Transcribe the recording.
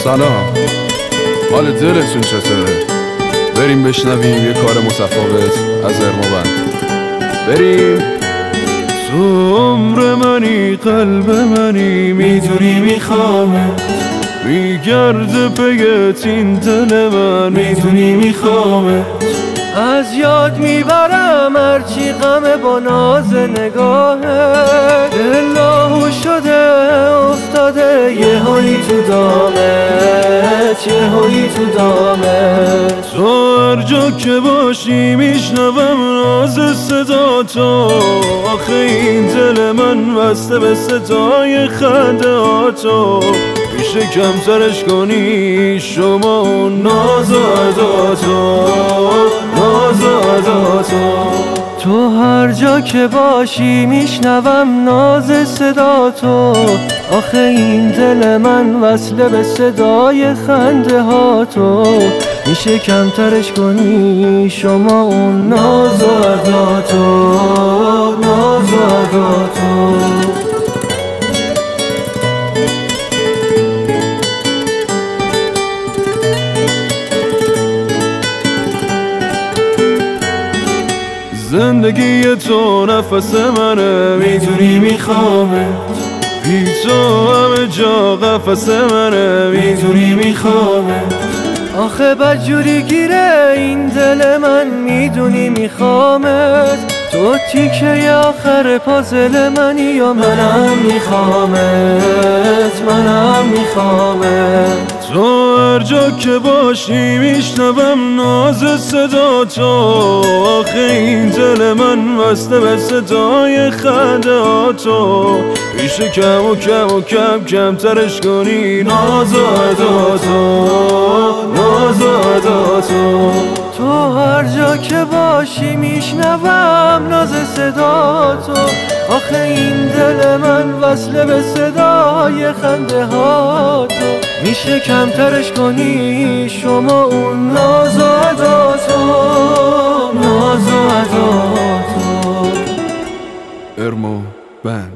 سلام، حال دلتون چطوره؟ بریم بشنویم یه کار متفاوت از ارموبند. بریم. تو عمر منی، قلب منی، میدونی میخوامت، میگرده پیت این دل من، میدونی میخوامت. از یاد میبرم هرچی غمه با ناز نگاهه، دل لاهو شده افتاده یه هایی تو دامت، یه هایی تو دامت. تو هر جا که باشی میشنوم ناز صدا تو، آخه این دل من بسته به صدای خنده ها تو. میشه کمترش کنی شما اون ناز و ادا تو، ناز و ادا تو. تو هر جا که باشی میشنوم ناز صدا تو، آخه این دل من وصله به صدای خنده ها تو. میشه کمترش کنی شما اون ناز و ادا تو، ناز و ادا تو. زندگی تو نفس منه، میدونی میخوامت، بی تو همه جا قفس منه، میدونی میخوامت. آخه بدجوری گیره این دل من، میدونی میخوامت. تو تیکه آخر پازل منی یا منم میخوامت، منم میخوامت. تو هر جا که باشی میشنوم ناز صدا تو، آخه این دل من وصله به صدای خنده ها تو. میشه کم و کم و کمترش کنی ناز و ادا تو، ناز و ادا تو. تو هر جا که باشی میشنوم ناز صدا تو، آخه این دل من وصله به صدای خنده ها تو. میشه کمترش کنی شما اون ناز و ادا تو، ناز و ادا تو. ارموبند.